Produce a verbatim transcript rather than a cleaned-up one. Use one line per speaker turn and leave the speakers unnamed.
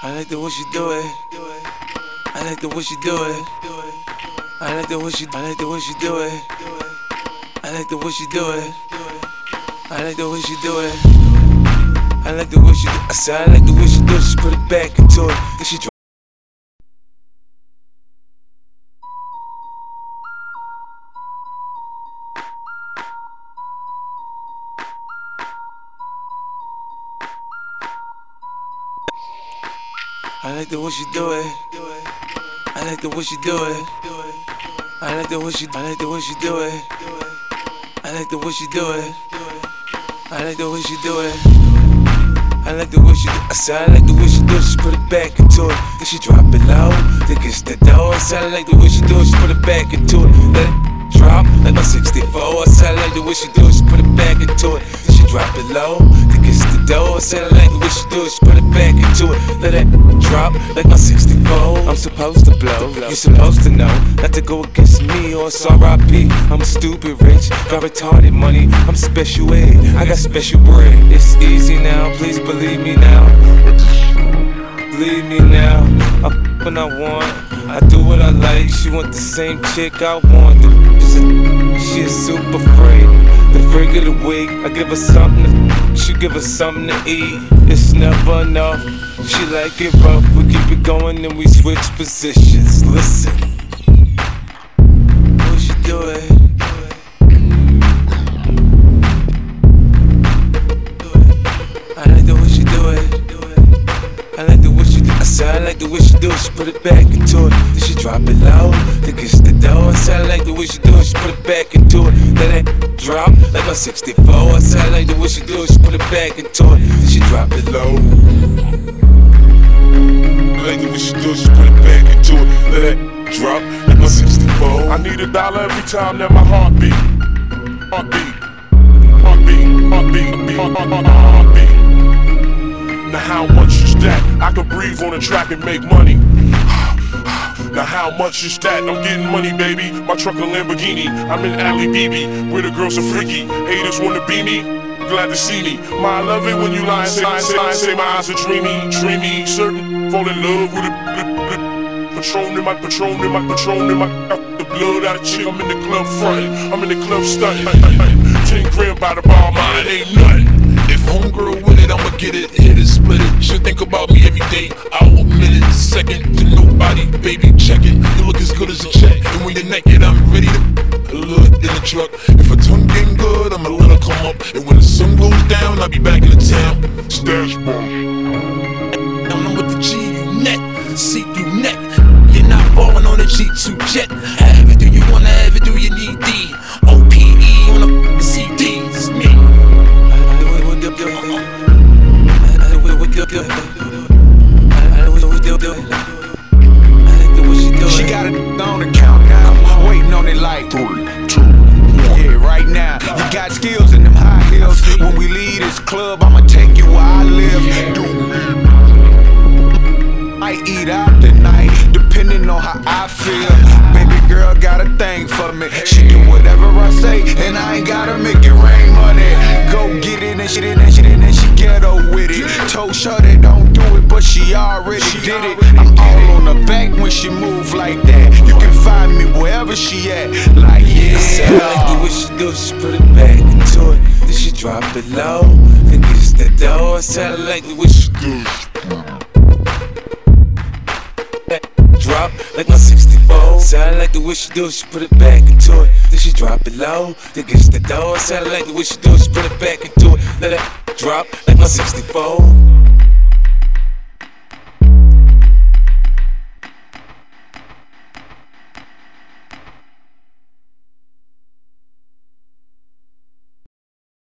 I like the way she do it. I like the way she do it. I like the way she. I like the way she do it. I like the way she do it. I like the way she do it. I like the way she do it. I said I like the way she do it. She put it back into it. Then she drop. I like the way she do it. I like the way she do it. I like the way she. I like the way she do it. I like the way she do it. I like the way she do it. I like the way she do it. I said I like the way she do it. She put it back into it. Then she drop it low. Then gets the door. I said I like the way she do it. She put it back into it. Let it drop like my sixty-four. I said I like the way she do it. She put it back into it. Then she drop it low. Then gets the door. I said I like the way she do it. She put it back into it. Let it drop like my sixty-four. I'm supposed to blow. You're supposed to know not to go against me or it's R I P. I'm stupid rich, got retarded money. I'm special ed, I got special bread. It's easy now, please believe me now. Believe me now. I f when I want, I do what I like. She want the same chick I want. She is super freak, the freak of the week. I give her something to, she give her something to eat. It's never enough. She like it rough. We keep it going and we switch positions. Listen, what she do it? I like the way she do it. I like the way she do it. I said I like the way she do it. She put it back into it. Then she drop it low. Then gets the door. I said I like the way she do it. She put it back into it. Then it drop like my sixty-four. I said I like the way she do it. She put it back into it. Then she drop it low. I like the way she do it. She put it back into it. Let it drop like my sixty-four.
I need a dollar every time that my heart beat. Heartbeat, heartbeat, heartbeat, heartbeat, heartbeat. Now how much is that? I can breathe on the track and make money. Now how much is that? I'm getting money, baby. My truck a Lamborghini. I'm in Ali B B, where the girls are freaky. Haters wanna be me, glad to see me. My, I love it when you lie and say, say, say, say my eyes are dreamy, dreamy. Certain fall in love with a, with a Patron in my Patron in my Patron in my the blood out of chick. I'm in the club frontin', I'm in the club stunting. Ten grand by the bar, mine ain't nothing. If homegirl with it, I'ma get it, hit it, split it. She'll think about me every day, I'll admit it. Second to nobody, baby, check it. You look as good as a check, and when you're naked, I'm ready to look in the truck. If her tongue getting good, I'ma let her come up. And when the sun goes down, I'll be back in the town. Stash bar. I'm with the G U net, see-through neck. You're not ballin' on a G two jet. Have it, do you wanna have it, do you need D? O P E on a C D, it's me.
She got it on the count now, waiting on it like three, two, one. Yeah, right now. You got skills in them high heels. When we leave this club, I'ma take you where I live. I eat out tonight, depending on how I feel. Baby girl got a thing for me. She do whatever I say, and I ain't gotta make it rain money. Go get it, and she did, and she did, and she ghetto with it. Told her they don't do it, but she already did it. I'm all on her back when she move like that. You can find me wherever she at. Like yeah.
I said I like the way she do it. She put it back into it. Then she drop it low. Then gets the door. I said I like the way she do it. Drop like my sixty-four. Said I like the way she do it. She put it back into it. Then she drop it low. Then gets the door. Said I like the way she do it. She put it back into it. Let it drop like my sixty-four.